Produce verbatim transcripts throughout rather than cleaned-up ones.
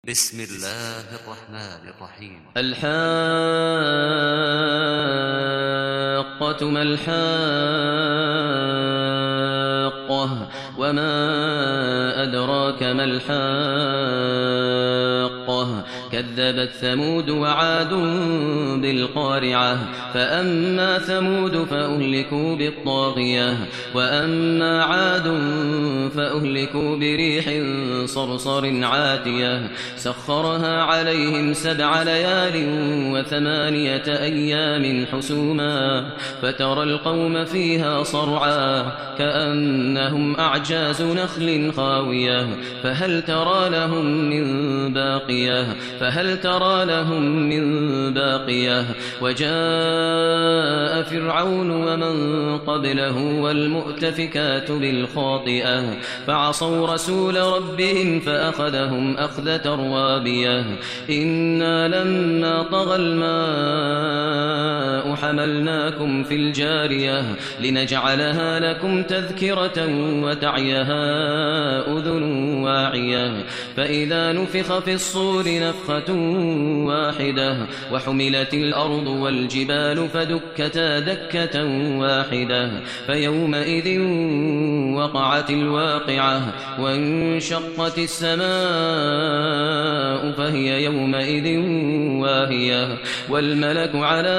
بسم الله الرحمن الرحيم. الحاقة ما الحاقة وما أدراك ما الحاقة كذبت ثمود وعاد بالقارعة فأما ثمود فأهلكوا بالطاغية وأما عاد فأهلكوا بريح صرصر عاتية سخرها عليهم سبع ليال وثمانية أيام حسوما فترى القوم فيها صرعا كأنهم أعجاز نخل خاوية فهل ترى لهم من باقية فهل ترى لهم من باقية وجاء فرعون ومن قبله والمؤتفكات بالخاطئة فعصوا رسول ربهم فأخذهم أخذة رابية إنا لما طغى الماء حملناكم في الجارية لنجعلها لكم تذكرة وتعيها أذن واعية فإذا نفخ في الصور نفخة واحدة وحملت الأرض والجبال فدكتا دكة واحدة فيومئذ وقعت الواقعة وانشقت السماء فهي يومئذ واهية والملك على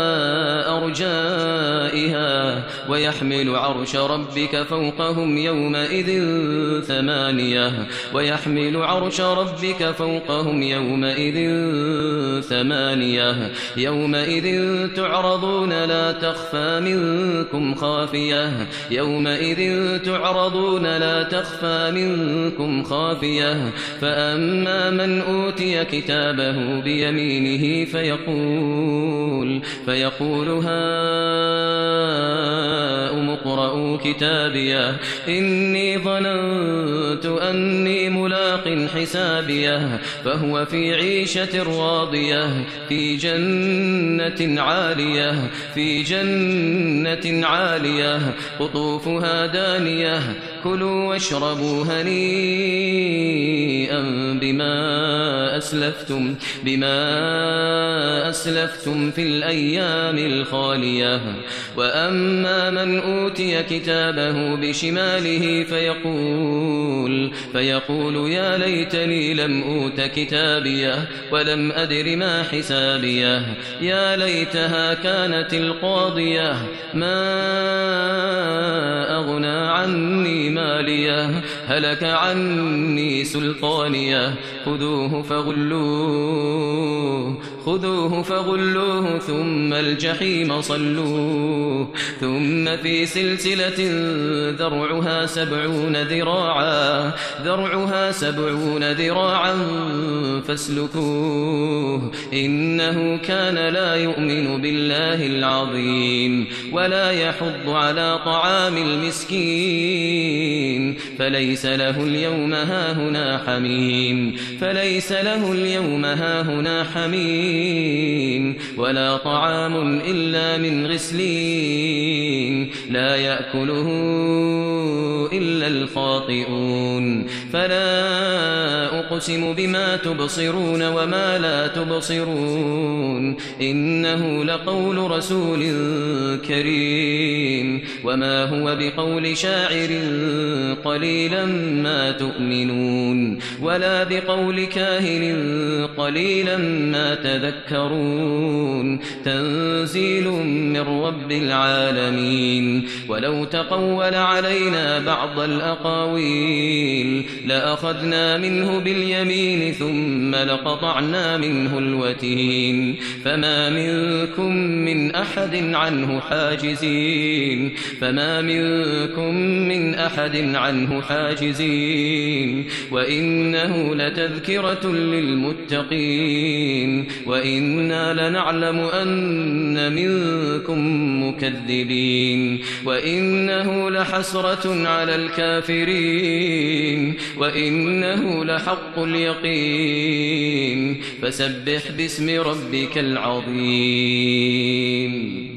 أرجائها ويحمل عرش ربك فوقهم يومئذ ثمانية ويحمل عرش ربك فوقهم يومئذ ثمانية يومئذ تعرضون لا تخفى منكم خافية يومئذ تعرضون لا تخفى منكم خافية فأما من أوتي كتابه بيمينه فيقول فيقول هاؤم اقرءوا كتابيه إني ظننت أني ملاق حسابيه فهو في عيشة راضية في جنة عالية في جنة عالية قطوفها دانية كلوا واشربوا هنيئا بما أسلفتم بما أسلفتم في الأيام الخالية وأما من أوتي كتابه بشماله فيقول فيقول يا ليتني لم أوت كتابيه ولم أدر ما حسابيه يا ليتها كانت القاضية ما أغنى عني ماليه هلك عني سلطانيه خذوه فغلوه خذوه فغلوه ذم الجحيم صلوه ثم في سلسلة ذرعها سبعون ذراعا ذرعها سبعون ذراعا فاسلكوه إنه كان لا يؤمن بالله العظيم ولا يحض على طعام المسكين فليس له اليوم هاهنا حميم فليس له اليوم هاهنا حميم ولا طعام إلا من غسلين لا يأكله إلا الخاطئون فلا أقسم بما تبصرون وما لا تبصرون إنه لقول رسول كريم وما هو بقول شاعر قليلا ما تؤمنون ولا بقول كاهن قليلا ما تذكرون تنزيل من رب العالمين ولو تقول علينا بعض الأقاويل لأخذنا منه باليمين ثم لقطعنا منه الوتين فما منكم من أحد عنه حاجزين فما منكم من أحد عنه حاجزين وإنه لتذكرة للمتقين وإنا لنعلم أن منكم مكذبين وإنه لحسرة على الكافرين وإنه لحق اليقين فسبح باسم ربك العظيم.